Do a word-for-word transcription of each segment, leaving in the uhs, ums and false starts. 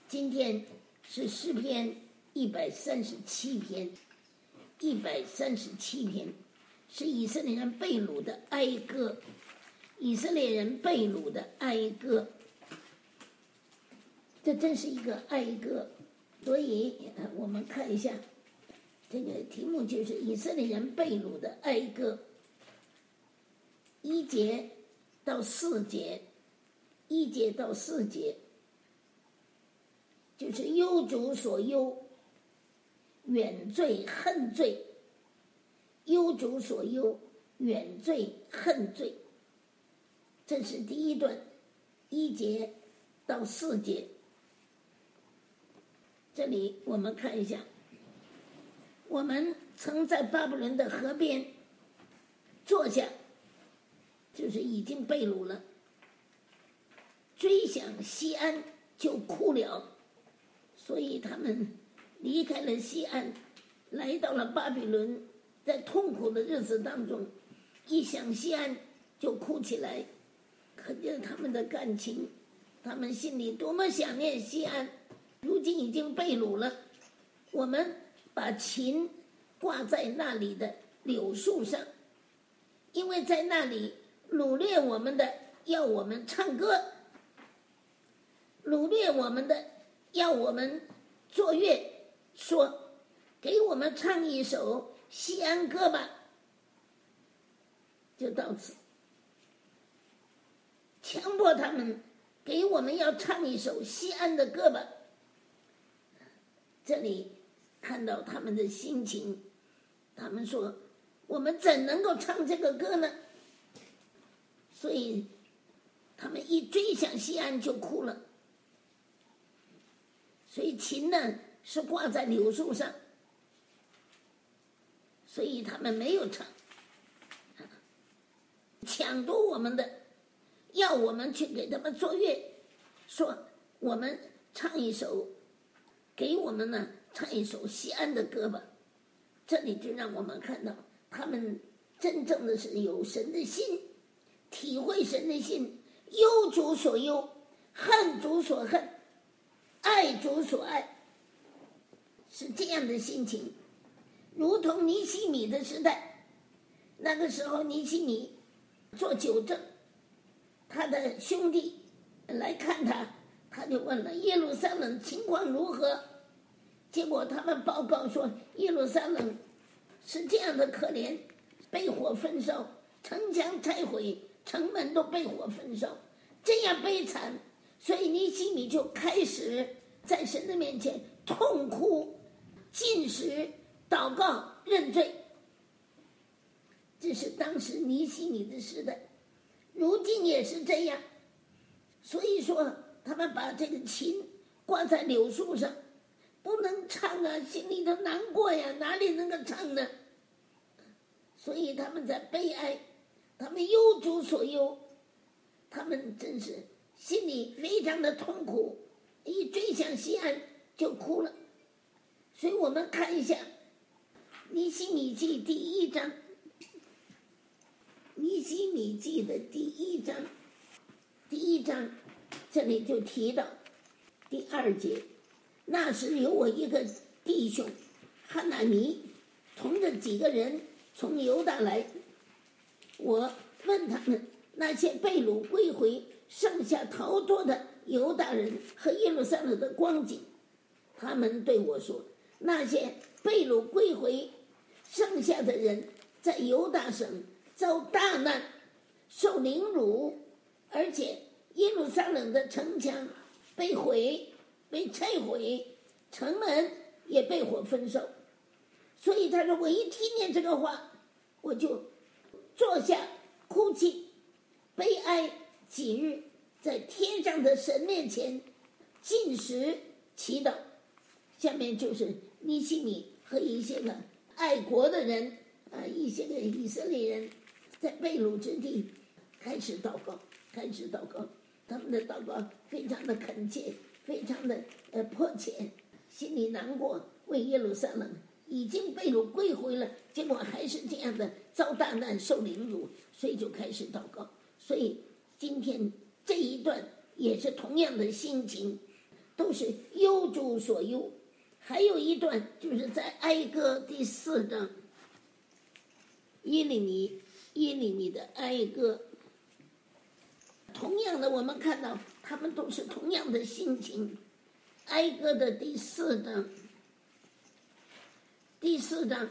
今天是诗篇一百三十七篇，一百三十七篇是以色列人被掳的哀歌，以色列人被掳的哀歌，这真是一个哀歌。所以我们看一下这个题目，就是以色列人被掳的哀歌，一节到四节，一节到四节就是忧主所忧，远罪恨罪，忧主所忧，远罪恨罪，这是第一段，一节到四节。这里我们看一下，我们曾在巴比伦的河边坐下，就是已经被掳了，追想西安就哭了，所以他们离开了西安，来到了巴比伦，在痛苦的日子当中，一想西安就哭起来，可见他们的感情，他们心里多么想念西安，如今已经被掳了。我们把琴挂在那里的柳树上，因为在那里掳掠我们的要我们唱歌，掳掠我们的要我们作乐，说给我们唱一首西安歌吧。就到此，强迫他们给我们要唱一首西安的歌吧。这里看到他们的心情，他们说我们怎能够唱这个歌呢？所以他们一追想西安就哭了。所以琴呢是挂在柳树上，所以他们没有唱，抢夺我们的，要我们去给他们作乐，说我们唱一首，给我们呢唱一首西安的歌吧。这里就让我们看到他们真正的是有神的心，体会神的心，忧主所忧，恨主所恨，爱主所爱，是这样的心情。如同尼希米的时代，那个时候尼希米做酒政，他的兄弟来看他，他就问了耶路撒冷情况如何，结果他们报告说耶路撒冷是这样的可怜，被火焚烧，城墙拆毁，城门都被火焚烧，这样悲惨。所以尼希米就开始在神的面前痛哭、禁食、祷告、认罪。这是当时尼希米的时代，如今也是这样。所以说他们把这个琴挂在柳树上，不能唱啊，心里头难过呀，哪里能够唱呢？所以他们在悲哀，他们忧主所忧，他们真是心里非常的痛苦，一追想西安就哭了。所以我们看一下尼希米记第一章，尼希米记的第一章，第一章这里就提到第二节，那时有我一个弟兄哈拿尼，同着几个人从犹大来，我问他们那些被掳归回剩下逃脱的犹大人和耶路撒冷的光景，他们对我说，那些被掳归回剩下的人在犹大省遭大难，受凌辱，而且耶路撒冷的城墙被毁，被拆毁，城门也被火焚烧。所以他说，我一听见这个话，我就坐下哭泣，悲哀几日，在天上的神面前禁食祈祷。下面就是尼希米和一些个爱国的人啊，一些个以色列人在被掳之地开始祷告，开始祷告，他们的祷告非常的恳切，非常的呃迫切，心里难过，为耶路撒冷已经被掳归回了，结果还是这样的遭大难受凌辱，所以就开始祷告。所以今天这一段也是同样的心情， 都是忧主所忧。还有一段就是在哀歌第四章，耶利米耶利米的哀歌，同样的我们看到他们都是同样的心情。哀歌的第四章，第四章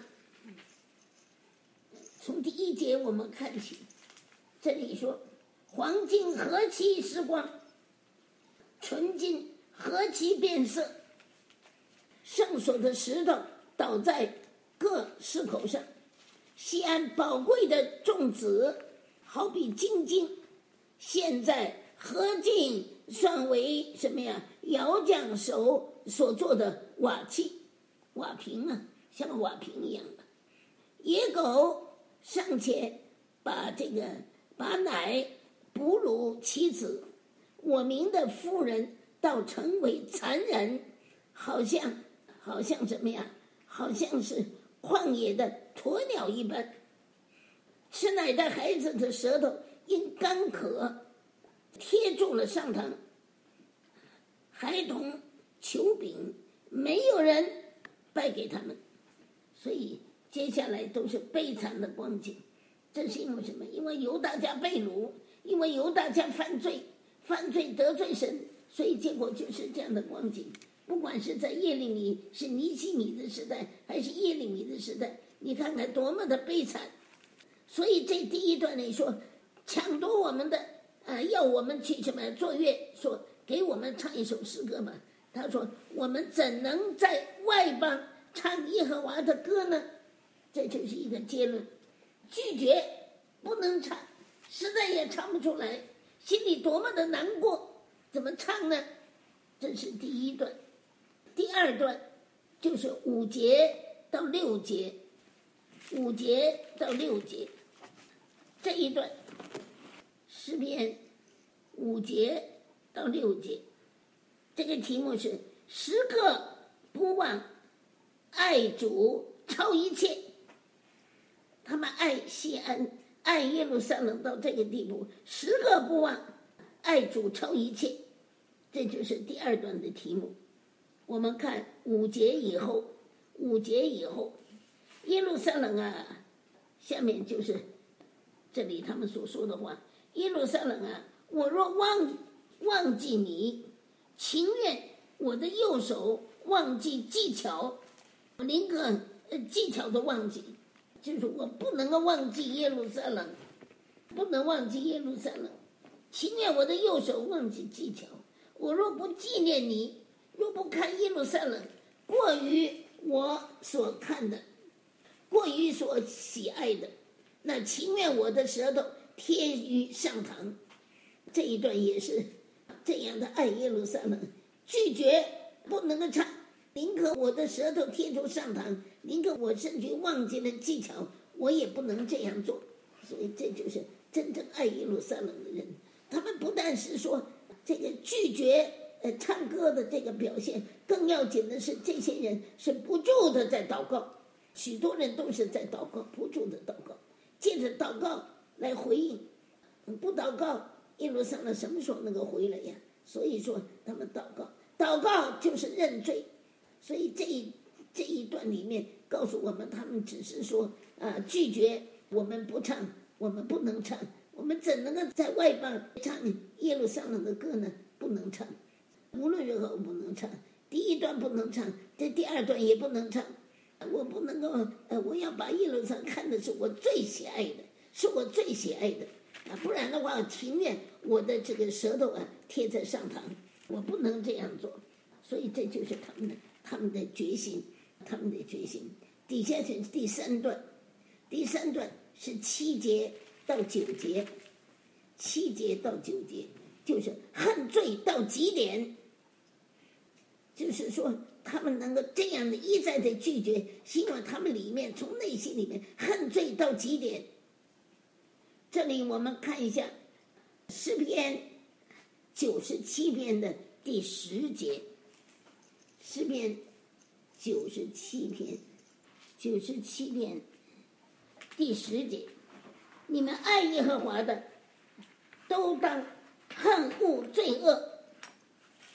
从第一节我们看起，这里说黄金何其时光，纯金何其变色，圣所的石头倒在各石口上，西安宝贵的种子好比金金，现在何竟算为什么呀？窑匠手所做的瓦器，瓦瓶啊，像瓦瓶一样的。野狗尚且把这个把奶哺乳其子，我民的妇人倒成为残忍，好像好像怎么样？好像是旷野的鸵鸟一般。吃奶的孩子的舌头因干渴贴住了上膛，孩童求饼，没有人败给他们。所以接下来都是悲惨的光景。这是因为什么？因为犹大家被掳，因为犹大家犯罪，犯罪得罪神，所以结果就是这样的光景。不管是在耶利米是尼希米的时代，还是耶利米的时代，你看看多么的悲惨。所以这第一段里说，抢夺我们的，呃，要我们去什么作乐，说给我们唱一首诗歌吧。他说我们怎能在外邦唱耶和华的歌呢？这就是一个结论，拒绝不能唱，实在也唱不出来，心里多么的难过，怎么唱呢？这是第一段。第二段就是五节到六节，五节到六节这一段诗篇五节到六节，这个题目是时刻不忘爱主超一切。他们爱西安，爱耶路撒冷到这个地步，时刻不忘爱主超一切。这就是第二段的题目。我们看五节以后，五节以后，耶路撒冷啊，下面就是这里他们所说的话。耶路撒冷啊，我若忘忘记你，情愿我的右手忘记技巧，宁可呃技巧都忘记，就是我不能够忘记耶路撒冷，不能忘记耶路撒冷，情愿我的右手忘记技巧。我若不纪念你，若不看耶路撒冷过于我所看的，过于所喜爱的，那情愿我的舌头贴于上膛。这一段也是这样的爱耶路撒冷，拒绝不能够唱，宁可我的舌头贴住上膛，宁可我甚至忘记了技巧，我也不能这样做。所以这就是真正爱耶路撒冷的人。他们不但是说这个拒绝呃唱歌的这个表现，更要紧的是这些人是不住的在祷告，许多人都是在祷告，不住的祷告，借着祷告来回应。不祷告，耶路撒冷什么时候能够回来呀？所以说他们祷告，祷告就是认罪。所以这一这一段里面告诉我们，他们只是说啊、呃、拒绝，我们不唱，我们不能唱，我们怎能够在外邦唱耶路撒冷的歌呢？不能唱，无论如何我不能唱。第一段不能唱，这第二段也不能唱。我不能够，呃，我要把耶路撒冷看的是我最喜爱的，是我最喜爱的啊！不然的话，我情愿我的这个舌头啊贴在上膛，我不能这样做。所以这就是他们的他们的决心，他们的决心。底下是第三段，第三段是七节到九节，七节到九节就是恨罪到极点，就是说他们能够这样的一再的拒绝，希望他们里面从内心里面恨罪到极点。这里我们看一下诗篇九十七篇的第十节，诗篇九十七篇九十七篇第十节，你们爱耶和华的都当恨恶罪恶，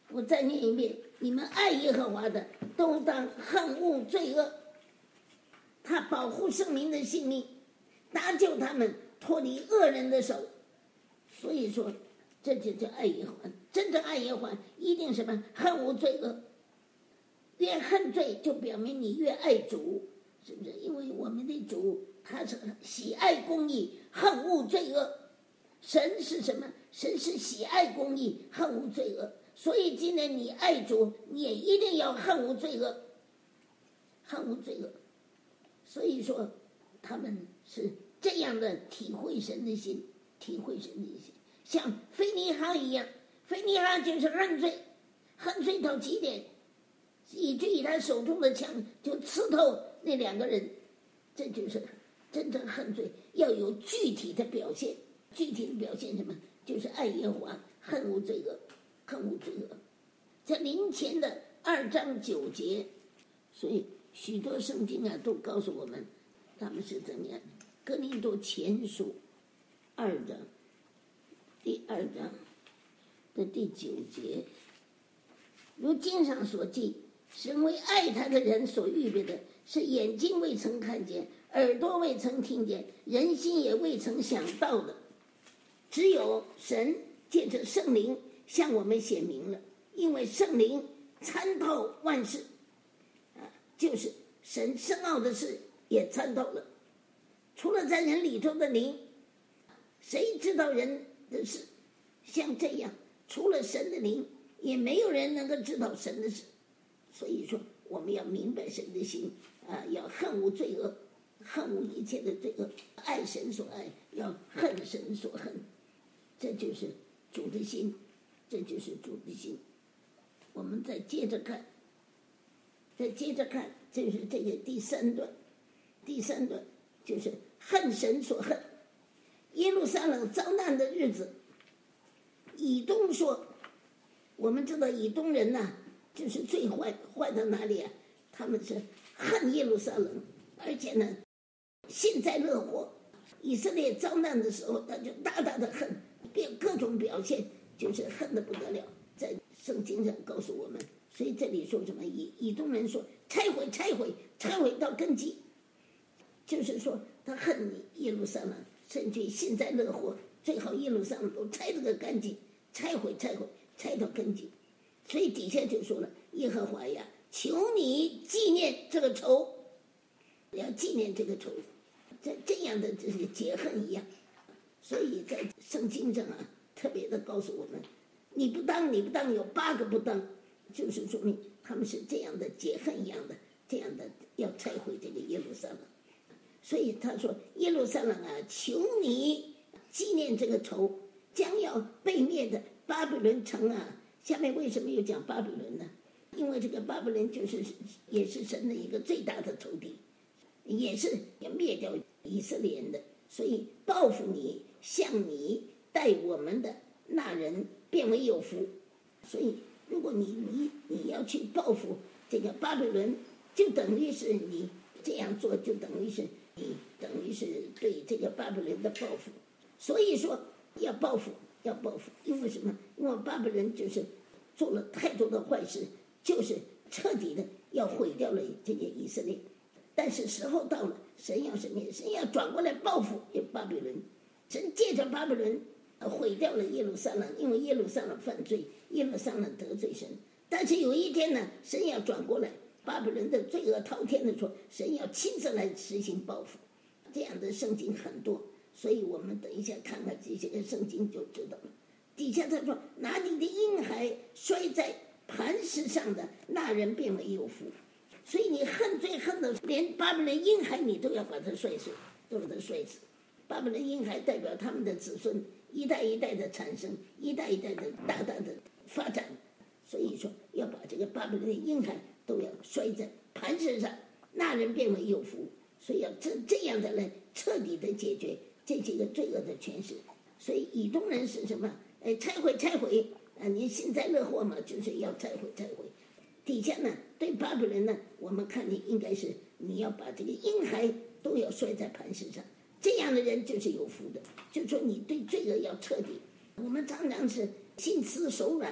我再念一遍，你们爱耶和华的，都当恨恶罪恶。他保护圣民的性命，搭救他们脱离恶人的手。所以说，这就叫爱耶和华。真正爱耶和华，一定什么？恨恶罪恶。越恨罪，就表明你越爱主，是不是？因为我们的主他是喜爱公义，恨恶罪恶。神是什么？神是喜爱公义，恨恶罪恶。所以今天你爱主，你也一定要恨恶罪恶，恨恶罪恶。所以说，他们是这样的体会神的心，体会神的心，像菲尼哈一样。菲尼哈就是恨罪，恨罪到极点，以至于他手中的枪就刺透那两个人。这就是真正恨罪要有具体的表现。具体的表现什么？就是爱耶和华，恨恶罪恶，恨恶罪恶。在临前的二章九节，所以许多圣经啊都告诉我们他们是怎么样。哥林多前书二章第二章的第九节，如经上所记，神为爱他的人所预备的，是眼睛未曾看见，耳朵未曾听见，人心也未曾想到的。只有神借着圣灵向我们显明了，因为圣灵参透万事，啊，就是神深奥的事也参透了。除了在人里头的灵，谁知道人的事？像这样，除了神的灵，也没有人能够知道神的事。所以说，我们要明白神的心啊，要恨恶罪恶，恨恶一切的罪恶，爱神所爱，要恨神所恨。这就是主的心，这就是主的心。我们再接着看，再接着看，这是这个第三段，第三段就是恨神所恨。耶路撒冷遭难的日子，以东说，我们知道以东人呐、啊，就是最坏，坏到哪里啊？他们是恨耶路撒冷，而且呢，幸灾乐祸。以色列遭难的时候，他就大大的恨，各种表现就是恨得不得了，在圣经上告诉我们。所以这里说什么？以以东人说拆毁，拆毁，拆毁到根基，就是说他恨你耶路撒冷，甚至幸灾乐祸，最好耶路撒冷都拆这个干净，拆毁，拆毁，拆到根基。所以底下就说了，耶和华呀，求你纪念这个仇，要纪念这个仇，这这样的这些结恨一样。所以在圣经上啊，特别的告诉我们，你不当，你不当，有八个不当，就是说明他们是这样的结恨一样的，这样的要拆毁这个耶路撒冷。所以他说，耶路撒冷啊，求你纪念这个仇，将要被灭的巴比伦城啊。下面为什么又讲巴比伦呢？因为这个巴比伦就是也是神的一个最大的仇敌，也是要灭掉以色列人的，所以报复你，向你待我们的那人变为有福。所以如果你你你要去报复这个巴比伦，就等于是你这样做，就等于是你等于是对这个巴比伦的报复。所以说要报复，要报复，因为什么？因为巴比伦就是做了太多的坏事，就是彻底的要毁掉了这个以色列。但是时候到了，神要什么？神要转过来报复巴比伦。神借着巴比伦毁掉了耶路撒冷，因为耶路撒冷犯罪，耶路撒冷得罪神。但是有一天呢，神要转过来，巴比伦的罪恶滔天的说，神要亲自来实行报复。这样的圣经很多，所以我们等一下看看这些个圣经就知道了。底下他说，拿你的婴孩摔在磐石上的那人变为有福。所以你恨罪恨的连巴比伦婴孩你都要把他摔死，都把他摔死。巴比伦婴孩代表他们的子孙一代一代的产生，一代一代的大大的发展。所以说要把这个巴比伦的婴孩都要摔在磐石上，那人变为有福。所以要这这样的来彻底的解决这几个罪恶的权势。所以以东人是什么？哎，拆毁拆毁啊！你幸灾乐祸嘛，就是要拆毁拆毁。底下呢，对巴比伦呢，我们看你应该是你要把这个婴孩都要摔在磐石上，这样的人就是有福的。就说你对罪恶要彻底。我们常常是心慈手软，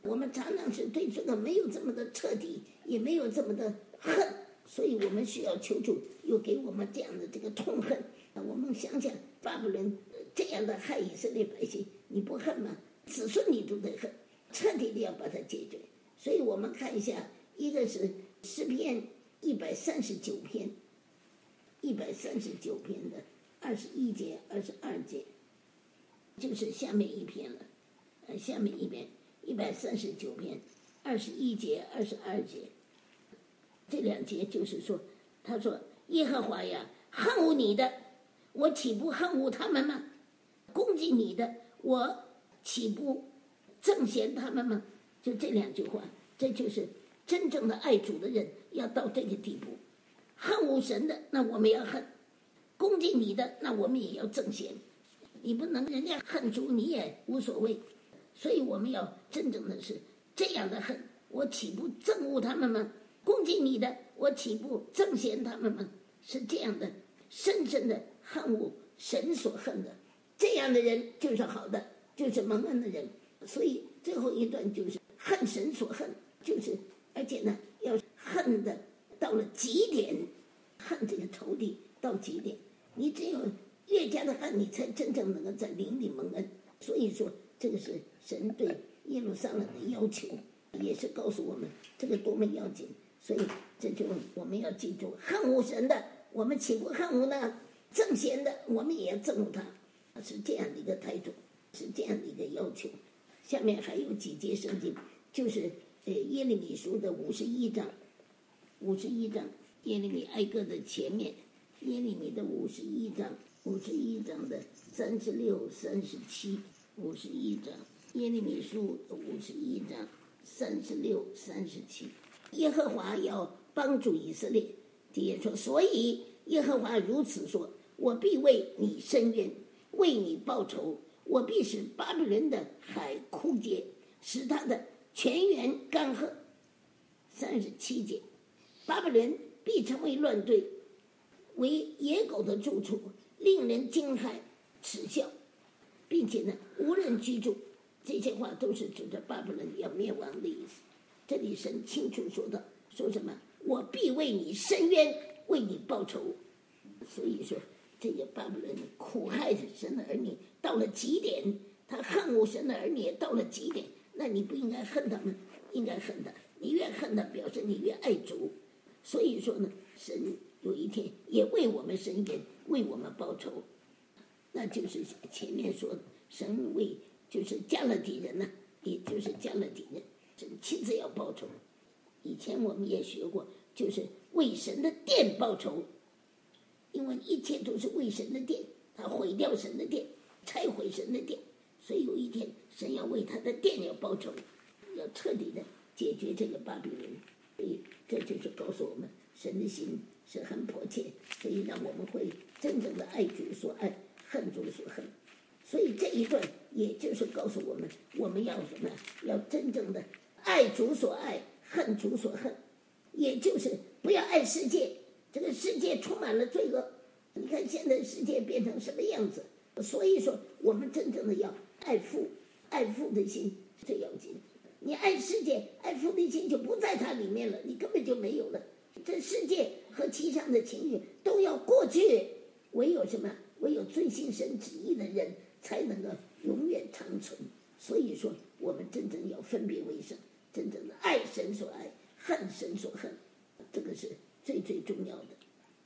我们常常是对这个没有这么的彻底，也没有这么的恨，所以我们需要求助，又给我们这样的这个痛恨。我们想想巴比伦这样的害以色列百姓，你不恨吗？子孙你都得恨，彻底的要把它解决。所以我们看一下，一个是诗篇一百三十九篇，一百三十九篇的二十一节、二十二节，就是下面一篇了。呃，下面一篇一百三十九篇二十一节、二十二节，这两节就是说，他说：“耶和华呀，恨恶你的，我岂不恨恶他们吗？攻击你的，我岂不憎嫌他们吗？”就这两句话，这就是真正的爱主的人要到这个地步。恨恶神的，那我们要恨；攻击你的，那我们也要憎嫌。你不能人家恨主，你也无所谓。所以我们要真正的是这样的恨，我岂不憎恶他们吗？攻击你的，我岂不憎嫌他们吗？是这样的，深深的恨恶神所恨的，这样的人就是好的，就是蒙恩的人。所以最后一段就是恨神所恨，就是而且呢，要恨的到了极点，恨这个仇敌到极点，你只有越加的恨，你才真正能够在灵里蒙恩。所以说，这个是神对耶路撒冷的要求，也是告诉我们这个多么要紧。所以这就我们要记住，恨恶神的，我们岂不恨恶呢？憎嫌的，我们也要憎恶他，是这样的一个态度，是这样的一个要求。下面还有几节圣经，就是呃耶利米书的五十一章，五十一章耶利米哀歌的前面，耶利米的五十一章，五十一章的三十六、三十七，五十一章耶利米书五十一章三十六、三十七。耶和华要帮助以色列，第一说，所以耶和华如此说：我必为你伸冤，为你报仇，我必使巴比伦的海枯竭，使他的泉源干涸。三十七节，巴比伦必成为乱堆，为野狗的住处，令人惊骇耻笑，并且呢无人居住。这些话都是指着巴比伦要灭亡的意思。这里神清楚说到，说什么？我必为你伸冤，为你报仇。所以说，这个巴比伦苦害神的儿女到了极点，他恨恶神的儿女到了极点。那你不应该恨他们，应该恨他。你越恨他，表示你越爱主。所以说呢，神有一天也为我们伸冤，为我们报仇。那就是前面说的，神为就是加勒底人呢、啊，也就是加勒底人。神亲自要报仇。以前我们也学过，就是为神的殿报仇，因为一切都是为神的殿，他毁掉神的殿，拆毁神的殿，所以有一天神要为他的殿要报仇，要彻底的解决这个巴比伦。所以这就是告诉我们，神的心是很迫切，所以让我们会真正的爱主所爱，恨主所恨。所以这一段也就是告诉我们，我们要什么？要真正的爱主所爱，恨主所恨，也就是不要爱世界。这个世界充满了罪恶，你看现在世界变成什么样子？所以说，我们真正的要爱父，爱父的心是最要紧的。你爱世界，爱父的心就不在它里面了，你根本就没有了。这世界和其上的情绪都要过去，唯有什么？唯有遵行神旨意的人才能够永远长存。所以说，我们真正要分别为圣，真正的爱神所爱，恨神所恨，这个是最最重要的。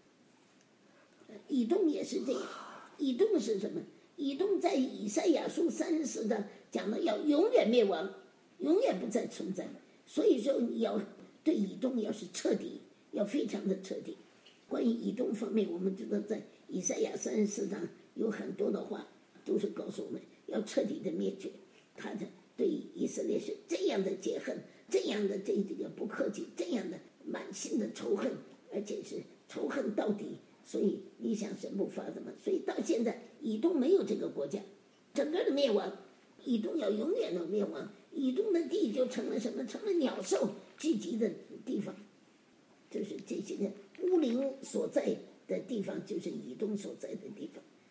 以东也是这样，以东是什么？以东在以赛亚书三十四章讲的要永远灭亡，永远不再存在。所以说你要对以东要是彻底，要非常的彻底。关于以东方面，我们知道在以赛亚三十四章有很多的话都是告诉我们要彻底的灭绝。他的对以色列是这样的结恨，这样的这这个不客气，这样的满心的仇恨，而且是仇恨到底。所以你想神不发的吗？所以到现在以东没有这个国家，整个的灭亡，以东要永远的灭亡。以东的地就成了什么？成了鸟兽聚集的地方，就是这些个乌灵所在的地方，就是以东所在的地方。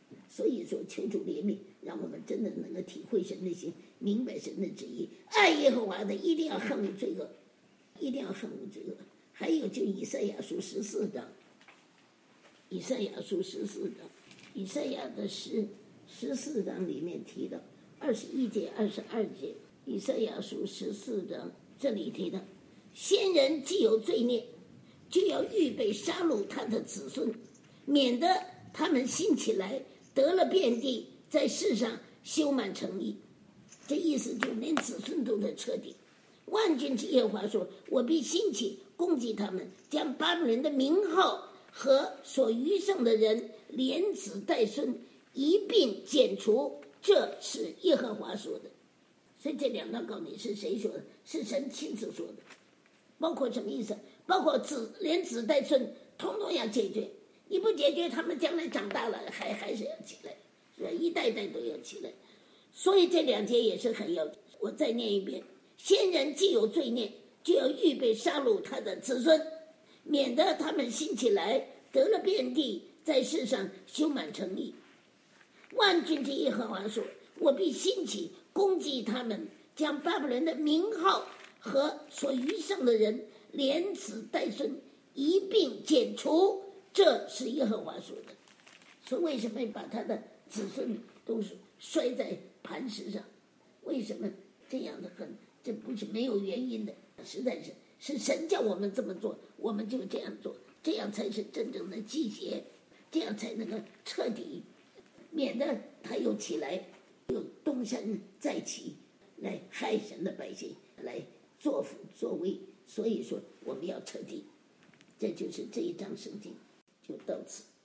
所以说，求主怜悯，让我们真的能够体会神的心，明白神的旨意。爱耶和华的一定要恨恶罪恶，一定要恨恶罪恶。还有就以赛亚书十四章，以赛亚书十四章，以赛亚的诗十四章里面提到二十一节、二十二节，以赛亚书十四章这里提到，先人既有罪孽，就要预备杀戮他的子孙，免得他们兴起来得了遍地，在世上修满城邑。这意思就连子孙都得彻底。万军之耶和华说，我必兴起攻击他们，将巴比伦的名号和所余剩的人连子带孙一并剪除，这是耶和华说的。所以这两道告你是谁说的？是神亲自说的。包括什么意思？包括子连子带孙统统要解决，你不解决，他们将来长大了还还是要起来，是吧？一代代都要起来。所以这两节也是很要，我再念一遍：先人既有罪孽，就要预备杀戮他的子孙，免得他们兴起来得了遍地，在世上修满城邑。万军之耶和华说，我必兴起攻击他们，将巴比伦的名号和所余剩的人连子带孙一并剪除，这是耶和华说的。所以为什么把他的子孙都是摔在磐石上？为什么这样的很？这不是没有原因的，实在是是神叫我们这么做，我们就这样做，这样才是真正的祭邪，这样才能够彻底，免得他又起来，又东山再起，来害神的百姓，来作福作威。所以说我们要彻底，这就是这一章圣经就到此。